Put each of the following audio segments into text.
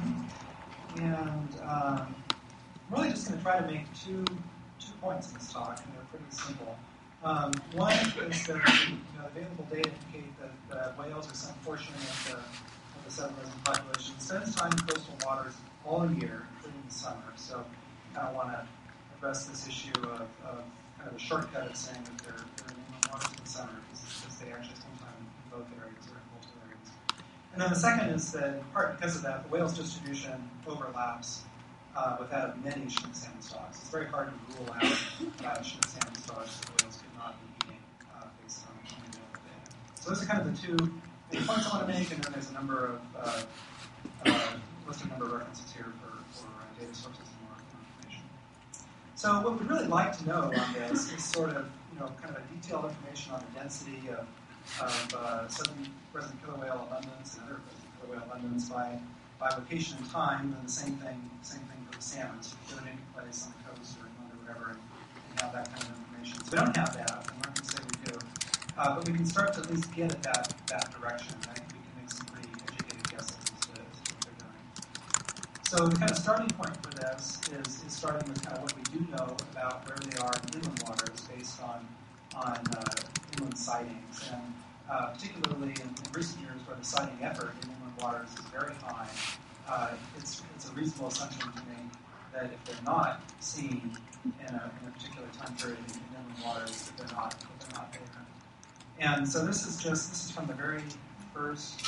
Martin, and I'm really just going to try to make two points in this talk, and they're pretty simple. One is that the available data indicate that whales, or some portion of the southern resident population, spends time in coastal waters all year, including the summer. So I kind of want to address this issue of kind of a shortcut of saying that they're in inland waters in the summer, because they actually spend time in both areas or in multiple areas. And then the second is that, in part because of that, the whale's distribution overlaps with that of many Chinook salmon stocks. It's very hard to rule out Chinook salmon stocks that the whales could not be eating based on available data. So those are kind of the two main points I want to make, and then there's a number of listed number of references here for data sources and more information. So what we'd really like to know on this is sort of kind of a detailed information on the density of southern resident killer whale abundance and other resident killer whale abundance by location and time, and the same thing for the salmon. So you put it into place on the coast or inland or whatever, and have that kind of information. So we don't have that. I'm not going to say we do, but we can start to at least get at that direction. I think we can make some pretty educated guesses as to what they're doing. So the kind of starting point for this is starting with kind of what we do know about where they are in inland waters based on inland sightings, and particularly in recent years where the sighting effort in inland waters is very high, it's a reasonable assumption to make that if they're not seen in a particular time period in inland waters, that they're not there. And so this is from the very first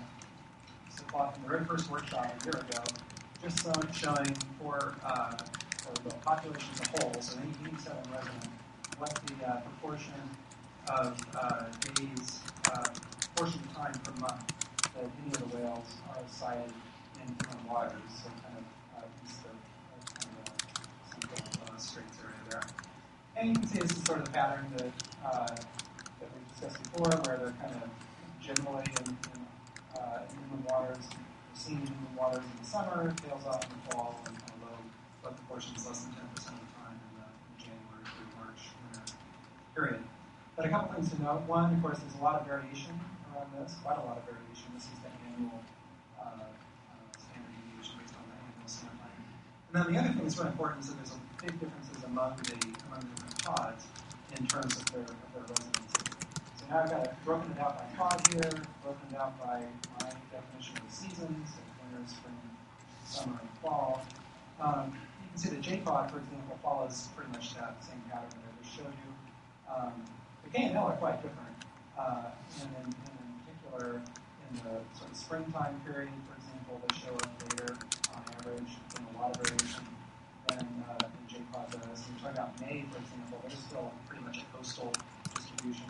workshop a year ago, just showing for the population as a whole, so any southern resident, what the proportion of days, portion of time per month that any of the whales are sighted in inland waters, so kind of east of Central Straits area there. And you can see this is sort of the pattern that we discussed before, where they're kind of generally in inland waters, seen in inland waters in the summer, tails off in the fall, and kind of low proportions, less than 10% of the time in the January through March winter period. But a couple things to note. One, of course, there's a lot of variation around this, quite a lot of variation. This is the annual standard deviation based on the annual sampling. And then the other thing that's really important is that there's big differences among the different pods in terms of their residency. So now I've got broken it out by pod here, broken it out by my definition of the seasons, so winter, spring, summer, and fall. You can see the J-pod, for example, follows pretty much that same pattern that I just showed you. The K&L are quite different, and in particular, in the sort of springtime period, for example, they show up later on average, and a lot of variation than J-pod does. And we're talking about May, for example, there's still pretty much a coastal distribution.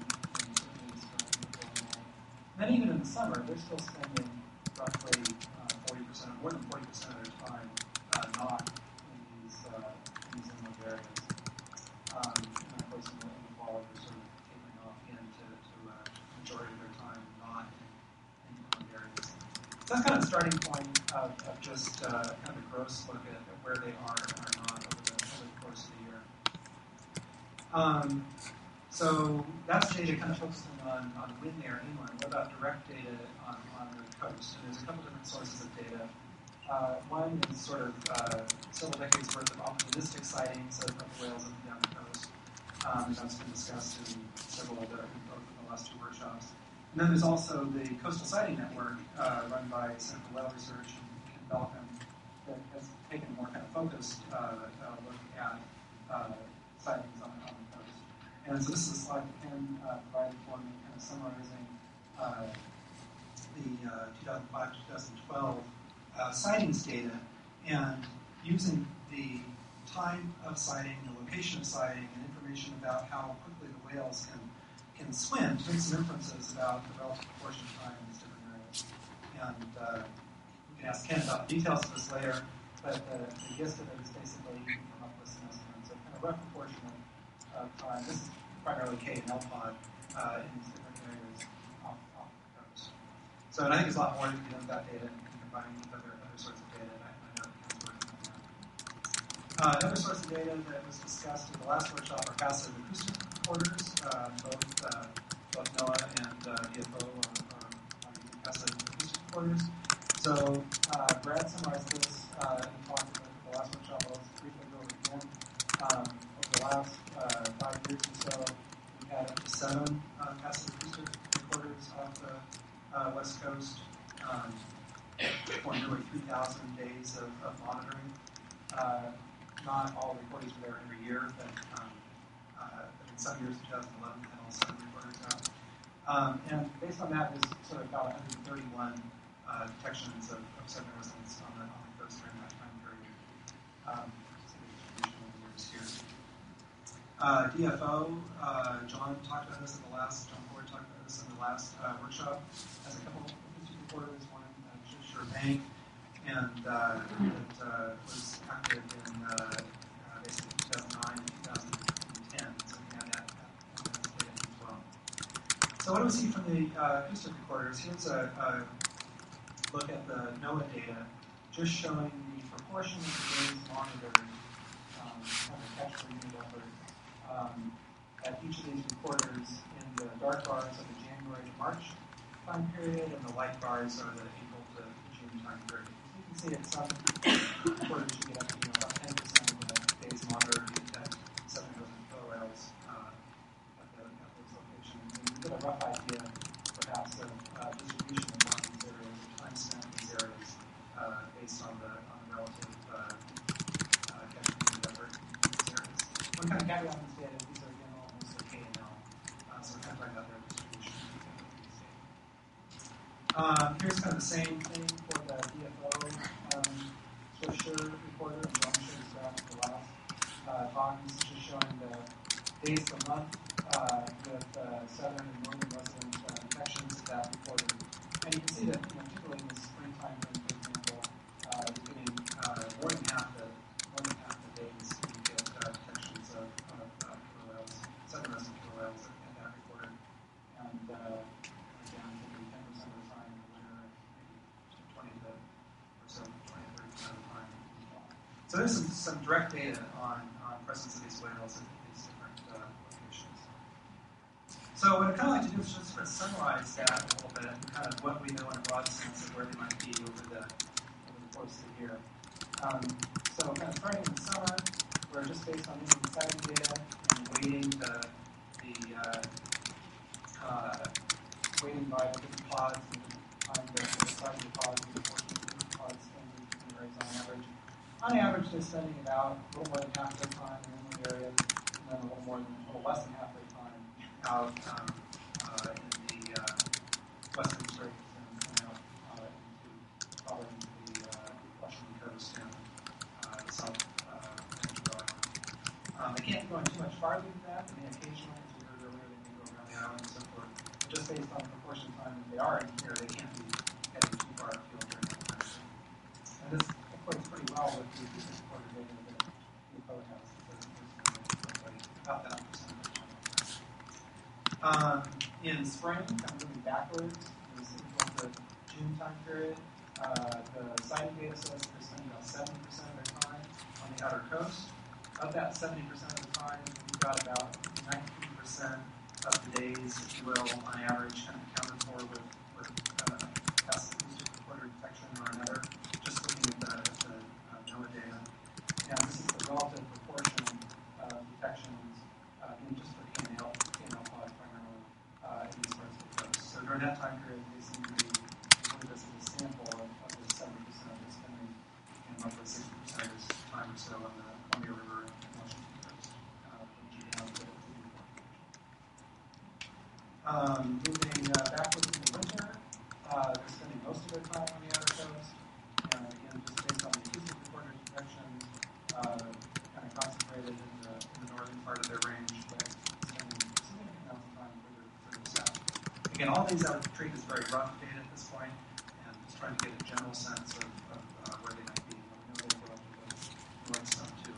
And then even in the summer, they're still spending roughly 40%, more than 40% of their time not in these inland areas. And of course, in the fall, they're sort of tapering off into a majority of their time not in inland areas. So that's kind of the starting point of just kind of a gross look at where they are and are not over the course of the year. So that's data kind of focusing on when they are inland. What about direct data on the coast? And there's a couple different sources of data. One is sort of several decades worth of opportunistic sightings of whales up and down the coast. And that's been discussed in several of the last two workshops. And then there's also the Coastal Sighting Network run by Center for Whale Research and Ken Belkin that has taken a more kind of focused look at sightings on the coast. And so this is a slide that Ken provided for me, kind of summarizing the 2005 to 2012 sightings data, and using the time of sighting, the location of sighting, and information about how quickly the whales can swim to make some inferences about the relative proportion of time in these different areas. And you can ask Ken about the details of this later, but the gist of it is basically you can come up with some estimates of kind of rough proportion of time. This is primarily K and L pod in these different areas off the coast. So, and I think there's a lot more to be done with that data and combining with other sorts of data, and I know Ken's working on that. Another source of data that was discussed in the last workshop are passive acoustic recorders. Both NOAA and DFO are using passive acoustic recorders. So Brad summarized this in the talk at the last workshop. I'll just briefly go over it again. Over the last 5 years or so, we've had up to 7 passive acoustic recorders off the West Coast for nearly 3,000 days of monitoring. Not all recordings were there every year, but in some years, 2011, we had all 7 recorders out. And based on that, there's sort of about 131 detections of sediment residents on the coast during that time period. So the distribution of the years here. DFO, John talked about this in the last, John Ford talked about this in the last workshop. Has a couple of acoustic recorders, one Sure Bank, and it was active in basically 2009 and 2010. So we had that data as well. So what do we see from the acoustic recorders? Here's a look at the NOAA data, just showing the proportion of the days monitored, kind of catch per unit effort, at each of these recorders in the dark bars of the January to March time period, and the light bars are the April to June time period. You can see at some recorders you get up to about 10% of the days monitored, you get 7,000 kWs at those locations. And you get a rough idea, perhaps, of distribution among these areas, or time spent in these areas, based on the relative catch per unit effort in these areas. One kind of caveat on this data is these are, again, all mostly K&L, so we're kind of talking about their distribution. Here's kind of the same thing for the DFO Sure recorder, and John showed this graph in the last talk. This is just showing the days per month with southern and northern resident detections of that recorder. And you can see that, typically in the springtime, for example, you're getting more than half the days you get detections of kWs, southern resident kWs at that recorder, and again, maybe 10% of the time in the winter, maybe 20 to 30% of the time in the fall. So there's some direct data on presence of these whales at these different locations. So what I'd kind of like to do is just sort of summarize that a little bit, and kind of what we know in a broad sense of where they might be over the course of the year. So kind of starting in the summer, we're just based on Indian sighting data and weighting weighting by the different pods and the size of the pods and the portion of the different pods spending in areas on average. On average, they're spending about a little more than half their time in inland areas, and then a little less than half their time out in the western straits and out into probably the Washington coast and the south Carolina. They can't be going too much farther than that. They may occasionally, as we heard earlier, they may go around the island and so forth. But just based on the proportion of time that they are in here, they can't be heading too far afield during that time. And this equates pretty well with the acoustic recorder data that DFO has. About that percentage. In spring, kind of moving backwards, this is the June time period. The sighting data says they're spending about 70% of their time on the outer coast. Of that 70% of the time, we've got about 19% of the days, if you will, on average, kind of accounted for with passive acoustic recorder detection or another, just looking at the NOAA data. And this is the relative proportion of detections, just for K&L pods primarily, in these parts of the coast. So during that time period, they seem to be, this is a sample of this 70% of the spending, and roughly 60% of this time or so on the Columbia River and Washington coast, from June down to Newport. Moving backwards in the winter, they're spending most of their time on the outer coast, and again, just based on the acoustic recorder detections, kind of concentrated in the northern part of their range, but spending a significant amount of time further south. Again, all these I would treat as very rough data at this point, and just trying to get a general sense of where they might be. We know they go up to the north some too.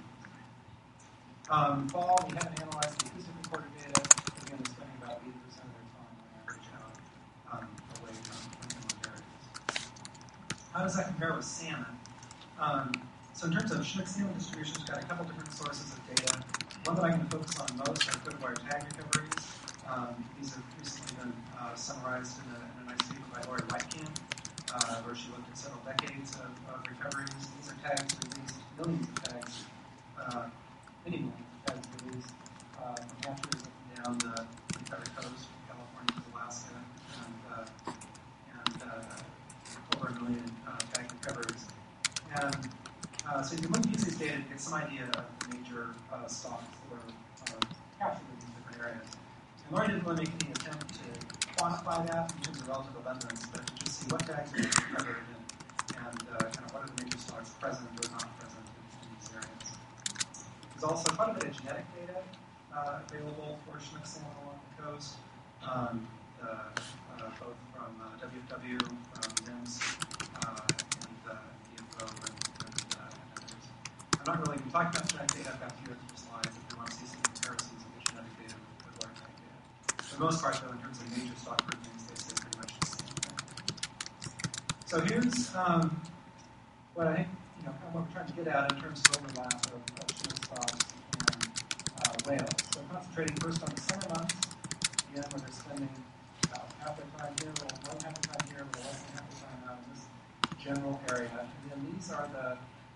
Fall, we haven't analyzed the acoustic recorder data. Again, they're spending about 80% of their time on average out away from inland areas. How does that compare with salmon? So in terms of Chinook salmon distribution, we've got a couple different sources of data. One that I'm going to focus on most are code wire tag recoveries. These have recently been summarized in a nice paper by Lori Weitkamp. where she looked at several decades of recoveries. These are tags released, millions of tags, many millions of tags released from hatcheries up and down the recovery coast from California to Alaska, and over 1 million tag recoveries. And so you can use these data to get some idea of the major stocks that are captured in these different areas. And Laurie didn't really make any attempt to quantify that in terms of relative abundance, but to just see what tags are being recovered and kind of what are the major stocks present or not present in these areas. There's also quite a bit of genetic data available for Chinook salmon along the coast, both from WFW, from NIMS, and DFO, and others. I'm not really going to talk about genetic data. I've got a few extra slides if you want to see some comparisons of the genetic data with large tag data. For the most part, though, in terms of major stock groupings, they say pretty much the same thing. So here's what I think, kind of what we're trying to get at in terms of overlap of Chinook stocks and whales. So concentrating first on the summer months, again, where they're spending about half their time here, a little more than half their time here, a little less than half their time out in this general area. And then these are the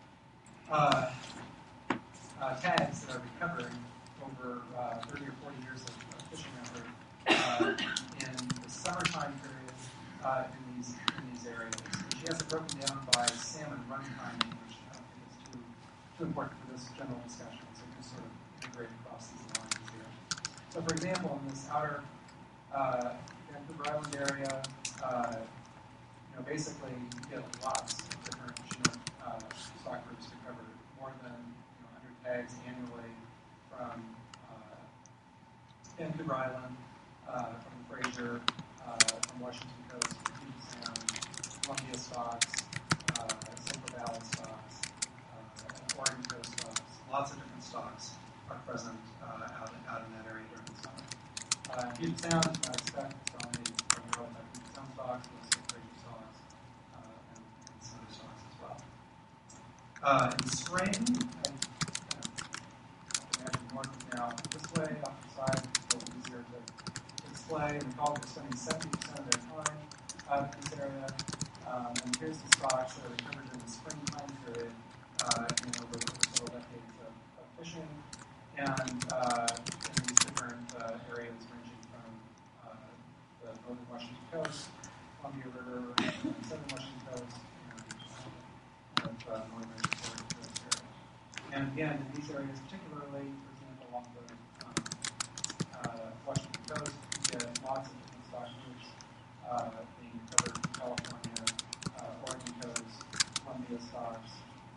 tags that are recovering over 30 or 40 years of fishing effort in the summertime period in these areas. And she has it broken down by salmon run timing, which I don't think is too important for this general discussion. So you can sort of integrate across these lines here. So for example, in this outer Vancouver Island area, basically you get lots of different Chinook stock groups recovered, more than 100 tags annually from Vancouver Island, from the Fraser, from Washington Coast, Puget Sound, Columbia stocks, Central Valley stocks, Oregon Coast stocks. Lots of different stocks are present out in that area during the summer. Puget Sound, you might expect, it's dominated primarily by Puget Sound stocks, also Fraser stocks, and some other stocks as well. In the spring, I kind of imagine north of now this way, off the side, it's a little easier to display. And recall we're spending 70% of their time out in this area. And here's the stocks that are recovered in the spring time period, over several decades of fishing. And in these different areas ranging from the northern Washington coast, Columbia River, southern Washington coast, and northern Oregon coast area. And again, in these areas particularly, for example, along the Washington coast, you get lots of different stock groups being recovered from California, Oregon coast, Columbia stocks,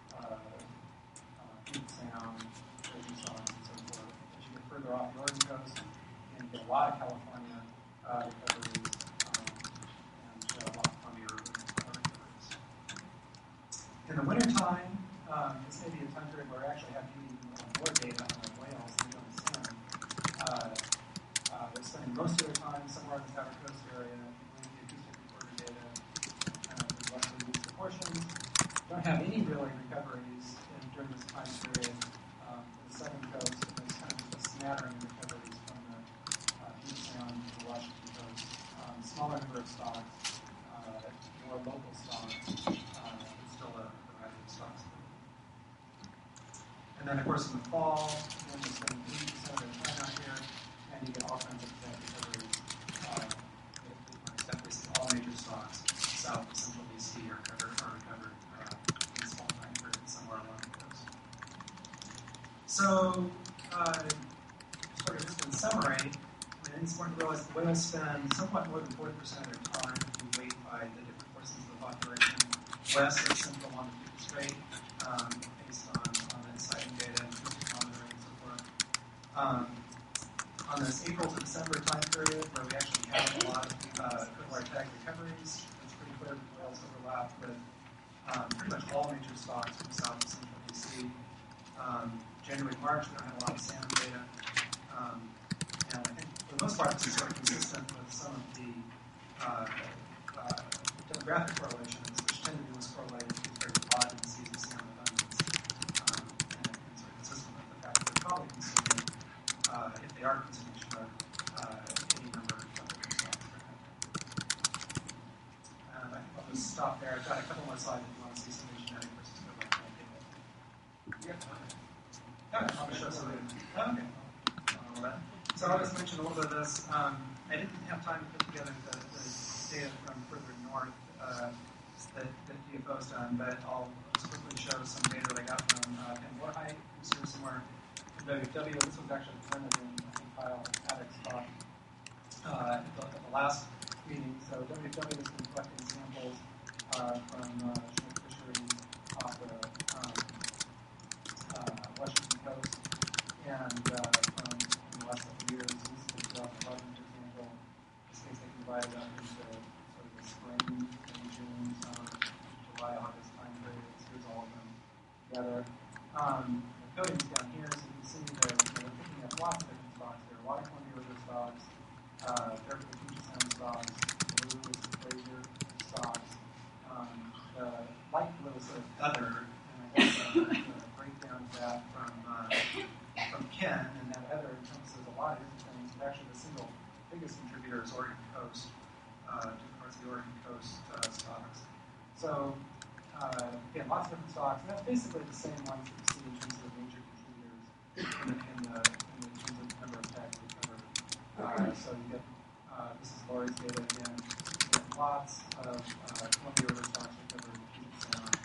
Puget Sound, Fraser stocks, and so forth. As you get further off the Oregon coast, you get a lot of California recoveries and a lot of Columbia River recoveries. In the wintertime, this may be a time period where I actually have even more data on the whales than on the salmon. They're spending most of their time somewhere in the South Coast area. If you believe the acoustic recorder data, kind of roughly these proportions. Don't have any really recoveries during this time period for the southern coast, and there's kind of just a smattering of recoveries from the Puget Sound to the Washington coast. Smaller number of stocks, more local stocks, but still a variety of stocks. And then, of course, in the fall, we're spending 80% of their time out here, and you get all kinds of recoveries. Basically, all major stocks south of central BC are recovered in this fall time period somewhere along the coast. So, sort of just in summary, it's important to realize that whales spend somewhat more than 40% of their time if you weight by the different portions of the population, west and central along the Bukit Strait, based on the sighting data and acoustic monitoring and so forth. On this April to December time period, where we actually have a lot of equivalent tag recoveries, it's pretty clear that whales overlap with pretty much all major stocks from south to central BC. January, March, we don't have a lot of salmon data. And I think for the most part, this is sort of consistent with some of the demographic correlations, which tend to be most correlated with very odd indices of salmon abundance, and sort of consistent with the fact that they're probably consuming, if they are consuming Chinook, any number of different stocks. And I think I'll just stop more slides if you want to see some of the genetic versus covalent data. Yeah, time. Yeah, I'll show some. Okay. So I'll just mention a little bit of this. I didn't have time to put together the data from further north that DFO's done, but I'll just quickly show some data that I got from Ken Warhite, who's here somewhere from WW. This was actually presented in, I think, Kyle Paddock's talk at the last meeting. So WW has been collecting samples from Chinook fisheries off the Washington coast, and from the last couple of years, this is 2011, for example. In this case, they can divide it up into sort of the spring, May, June, summer, July, August time periods. Here's all of them together. The coding's down here, so you can see that they're picking up lots of different stocks. There are a lot of Columbia River stocks, Fairfield Puget Sound stocks, blue is the Fraser stocks. The light blue is sort of other, and I guess the breakdown of that from Ken, and that other encompasses a lot of different things, but actually the single biggest contributor is Oregon Coast, different parts of the Oregon Coast stocks. So, again, lots of different stocks, and that's basically the same ones that you see in terms of the major contributors in terms of the number of tags we cover. So you get, this is Lori's data again, you get lots of Columbia River stocks we cover in Puget Sound,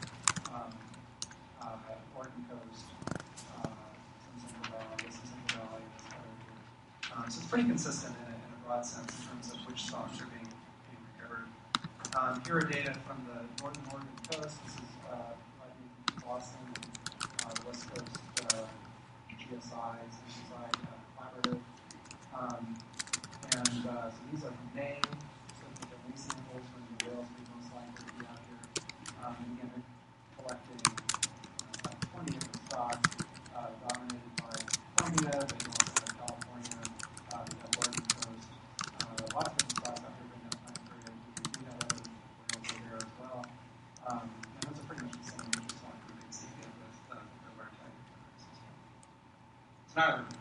Oregon Coast, Central Valley, so it's pretty consistent in a broad sense in terms of which stocks are being recovered. Here are data from the northern Oregon coast. This is Boston, the West Coast GSI, Collaborative. And so these are from Maine. So the Maine samples from the whales we most likely to be out here. And again, they're collecting 20 different stocks dominated by Columbia, but you also have California, you have Oregon Coast, lots of different stocks out here during that time period. We do have other whales over there as well. And those are pretty much the same nature stock group that you see here with the rare tag system. It's not a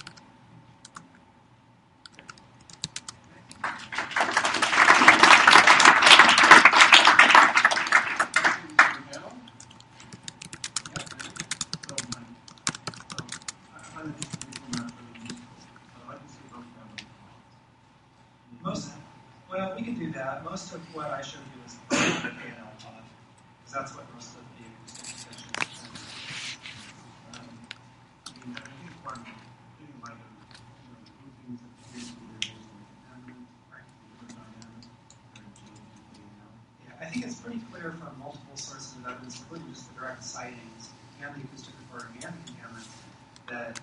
Well, we can do that. Most of what I showed you is the K&L plot, because that's what most of the extensions are. I think part of getting like groupings of variables and contaminants, different dynamics, Yeah, I think it's pretty clear from multiple sources of evidence, including just the direct sightings and the acoustic recording and the contaminants, that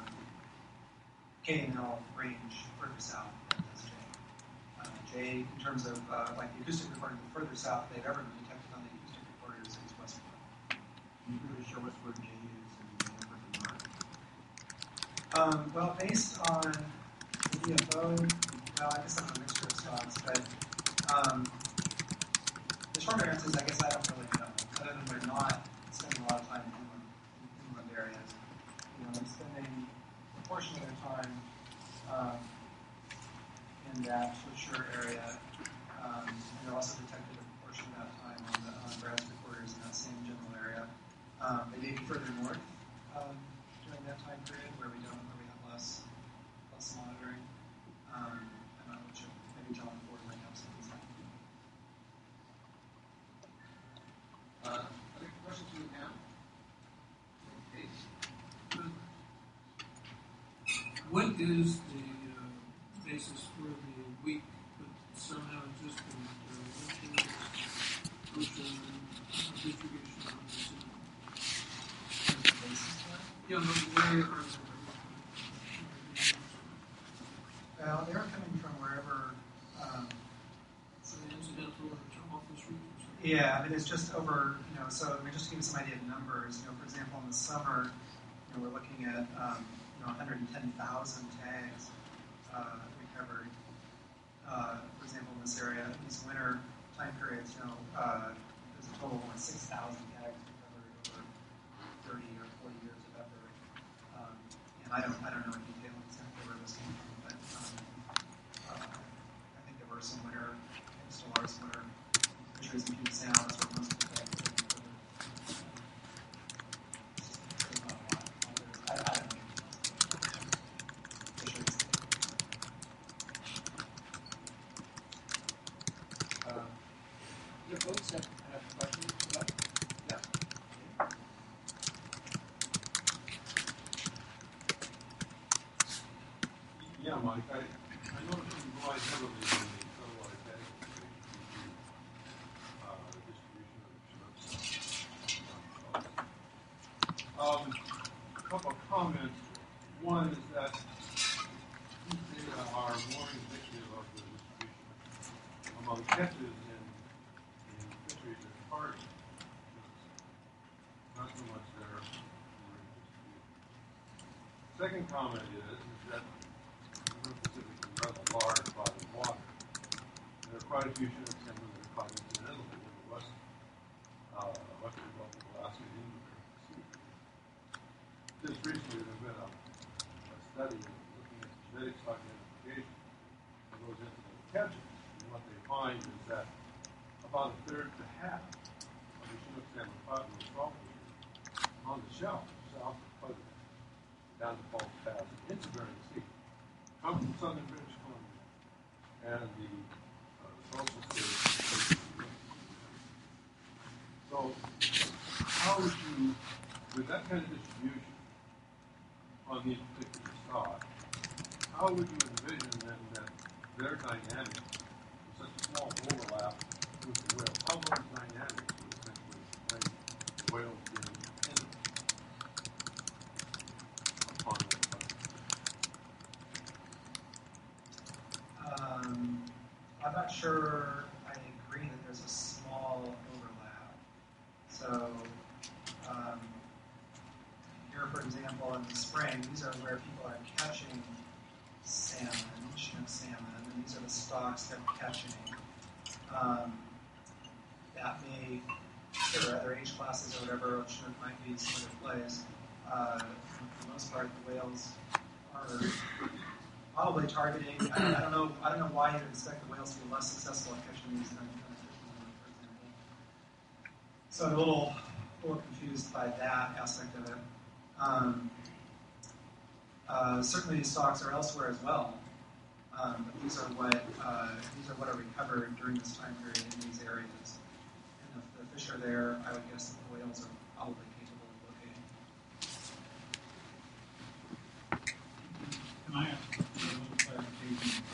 K&L range further south than does J. J, in terms of like the acoustic recording, the further south they've ever been detected on the acoustic recorders is Westport. Can you really show us where J is in the versus Mark? Well, based on the DFO, well, I guess I'm a mixture of stocks, but the shorter answer is I guess I don't really know, other than they're not spending a lot of time in inland areas. They're spending a portion of their time in that Sure area, and they're also detected a portion of that time on brass recorders in that same general area. They may be further north during that time period where we have less monitoring. I'm not really sure. Maybe John Ford might have some insight. Other questions you have? What is the basis for the weak but somehow existing ocean distribution of the sea? Yeah, but where are they? Well, they're coming from wherever. So the incidental or office regions? Yeah, I mean, it's just over, so just to give you some idea of numbers, for example, in the summer, we're looking at, 110,000 tags recovered. For example, in this area, in these winter time periods, there's a total of only 6,000 tags recovered over 30 or 40 years of effort. And I don't know in detail exactly where this came from, but I think there were some winter, still are some winter fisheries in Puget Sound. That's where most of the tags Mike. I noticed you rely heavily on the satellite data distribution of Chinook. A couple of comments. One is that these data are more indicative of the distribution among catches in fisheries and targets. Not so much there. Second comment is that the Pacific is rather large body of water. There are quite a few Chinook salmon that are caught incidentally in the western Gulf of Alaska and in the Sea. Just recently, there's been a study looking at genetic stock identification of those incidental catches. And what they find is that about a third to half of the Chinook salmon caught in the saltwater on the shelf south of Pleasant down to Falls Pass into Bering Sea come from southern British Columbia and the coastal states. So, how would you, with that kind of distribution on these particular stocks, how would you envision then that their dynamics, with such a small overlap with the whale, how those dynamics would essentially explain the whales being dependent upon that I'm not sure I agree that there's a small overlap. So here, for example, in the spring, these are where people are catching salmon, Chinook salmon, and these are the stocks they're catching. That may, there are other age classes or whatever, Chinook might be some other place. For the most part, the whales are probably targeting. I don't know why you'd expect the whales to be less successful at catching these than fishermen, for example. So I'm a little confused by that aspect of it. Certainly, these stocks are elsewhere as well, but these are what are recovered during this time period in these areas. And if the fish are there, I would guess that the whales are probably capable of locating. Can I ask a little clarification?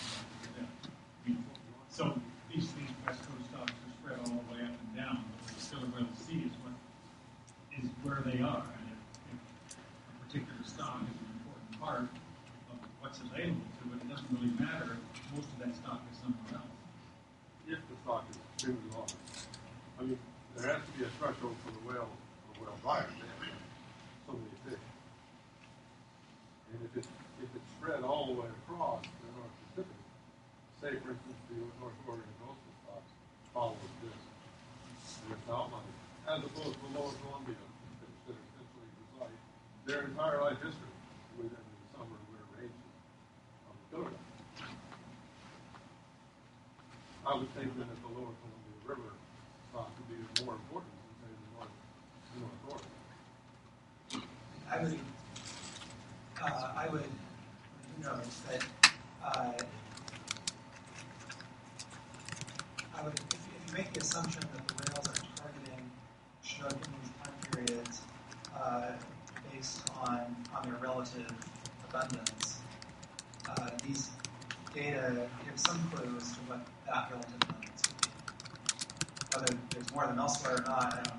So these West Coast stocks are spread all the way up and down, but the Killer Whale Sea is where they are. And if a particular stock is an important part of what's available to it, it doesn't really matter if most of that stock is somewhere else. If the stock is extremely large. I mean, there has to be a threshold for the whale buyers. They have so many fish. And if it's spread all the way across the North Pacific, say, for instance, the North Oregon coastal stocks follows this. And it's outlined, as opposed to the Lower Columbia fish that essentially reside their entire life history within the summer and winter ranges of the Killer Whale. I would think that the Lower Columbia River stock would be more important than, say, the North Oregon. I would note that if you make the assumption that the whales are targeting Chinook in these time periods based on their relative abundance, these data give some clue as to what that relative abundance would be. Whether there's more of them elsewhere or not, I don't know.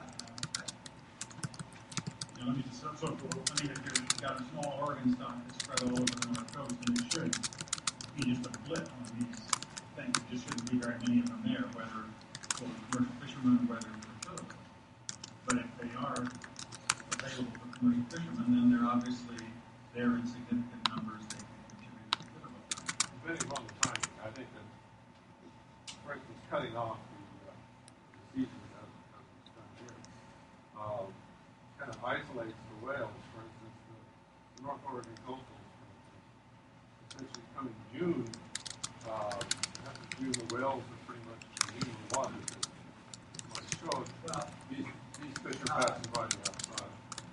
If you've got a small Oregon stock that's spread all over the North Coast, then it should be just a blip on these things. There just shouldn't be very many of them there, whether for commercial fishermen or whether for food. But if they are available for commercial fishermen, then they're obviously there in significant numbers. They can contribute considerable. Depending on the timing, I think that, for instance, cutting off the season as it's done here, kind of isolates the whales. For instance, the North Oregon coastals, for instance, essentially coming June, after June, the whales are pretty much in the water. Like shows, these fish are passing by the outside.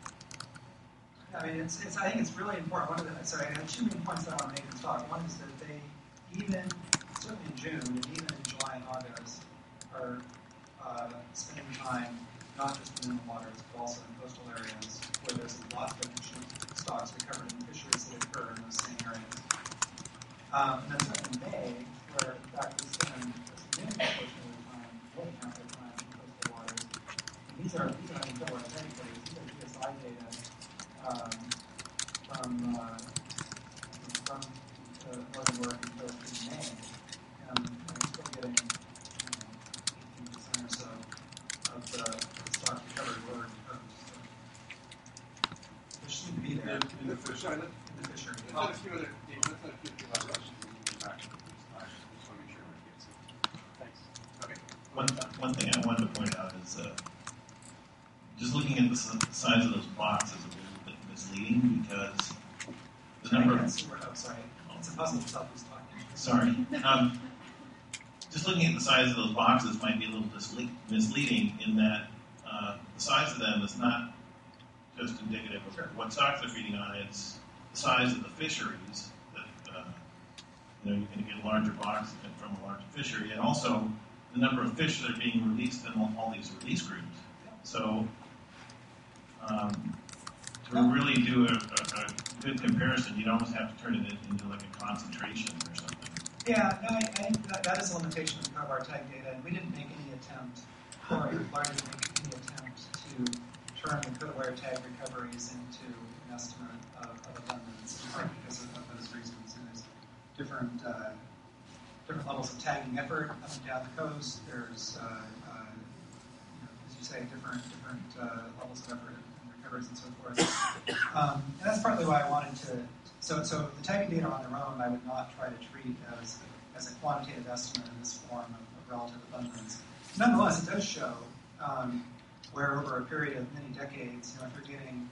I mean, I think it's really important. I have two main points that I want to make in this talk. One is that they, even certainly in June and even in July and August, are spending time not just in the waters, but also in coastal areas where there's a lot of Chinook stocks recovered in fisheries that occur in those same areas. And then certainly in May, where in fact we spend a significant portion of the time, more than half the time in coastal waters. And these are incredible territories. These are GSI data from northern Oregon coast in May. And we're still getting 18% or so of the stock recovered lower coast. So fish seem to be there. In the fish island? In the fishery. Let's not accuse about Russia. Back to this time. Just want to make sure everyone gets it. Thanks. Okay. One thing I wanted to point out is just looking at the size of those boxes is a little bit misleading because the number of... Sorry. It's impossible to tell who's talking. Sorry. Just looking at the size of those boxes might be a little misleading in that the size of them is not just indicative of what stocks they're feeding on. It's the size of the fisheries that you're going to get a larger box from a larger fishery, and also the number of fish that are being released in all these release groups. So to really do a good comparison, you'd almost have to turn it into like a concentration or something. Yeah, no, I think that is a limitation of our tag data, and we didn't make any attempt, or largely make any attempt to turn the code-aware tag recoveries into an estimate of abundance, in part because of those reasons. And there's different levels of tagging effort up and down the coast. There's, as you say, different levels of effort and recoveries and so forth. And that's partly why I wanted to. So the tagging data on their own, I would not try to treat as a quantitative estimate in this form of relative abundance. Nonetheless, it does show where over a period of many decades, if you're getting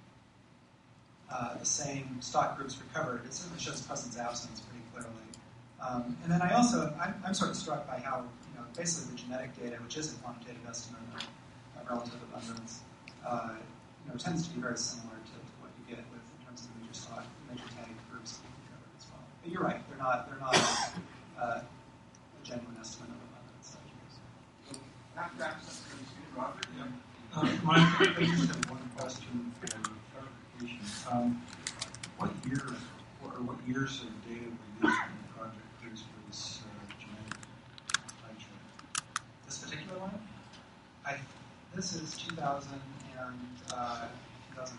the same stock groups recovered, it certainly shows presence-absence pretty clearly. And then I'm sort of struck by how, basically the genetic data, which is a quantitative estimate of relative abundance, tends to be very similar to what you get in terms of major tag groups recovered as well. But you're right, they're not a genuine estimate of abundance. So after access to Robert? Yeah. Mike, I just have one question for clarification. What years of data were used in the project please for this genetic eye chart? This particular one? This is 2000 and 2010.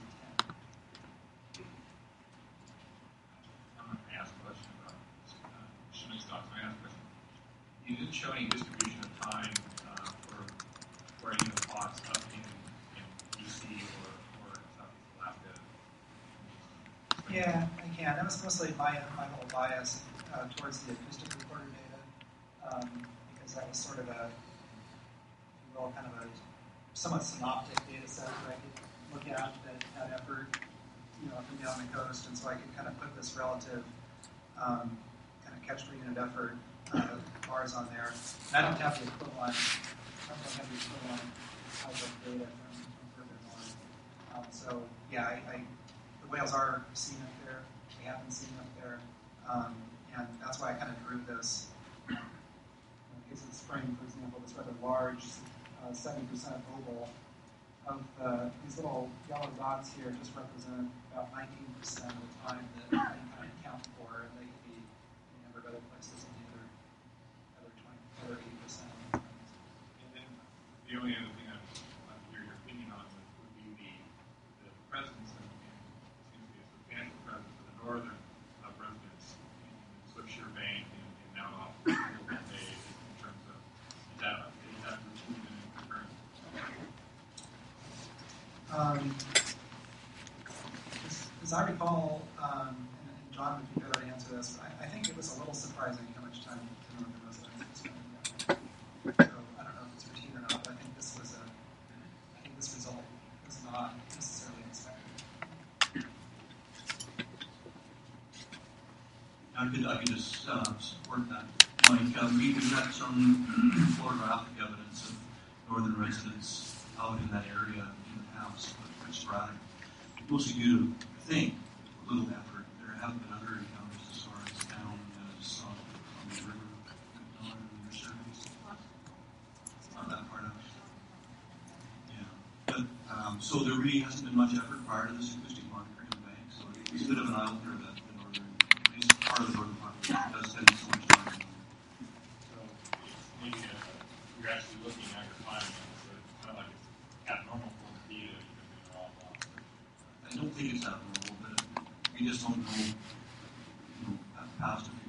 I'm going to ask a question about shooting stocks. I'm going to ask a question. You didn't show any distribution of time for where you have plots up in BC or Southeast Alaska. Yeah, I can. That was mostly my little bias towards the acoustic recorder data, because that was sort of a, if you will, kind of a somewhat synoptic data set that I could look at that had effort, up and down the coast, and so I could kind of put this relative kind of catch per unit effort bars on there. And I don't have the equivalent. Type of data from further north. So yeah, the whales are seen up there. They have been seen up there, and that's why I kind of drew this. In the case of the spring, for example, this rather large 70% oval of these little yellow dots here just represent about 19% of the time that I can kind of account for, and they could be in a number of other places in the other 80%. And then the only other thing I'd like to hear your opinion on would be the presence and seems to be a substantial presence of the northern residents in Swiftsure Bay and now off Bay in terms of is that included in the current? As I recall, and John would be better to answer this, but I think it was a little surprising how much time the northern residents spent down there. So I don't know if it's routine or not, but I think this result was not necessarily expected. I could just support that. Like, we've got some photographic evidence of northern residents out in that area in the past, but quite sporadic. Mostly due to, I think, little effort. There have been other encounters as far as down as on the river, northern your surveys. Not that part of it. Yeah. But, so there really hasn't been much effort prior to this acoustic monitoring of the bank. So it's a bit of an eye opener that the northern, at least part of the northern population It does spend so much time on it. So it's maybe you're actually looking at your findings, so it's kind of like it's abnormal for the data even if they're all lost. I don't think it's abnormal, but we just don't know, past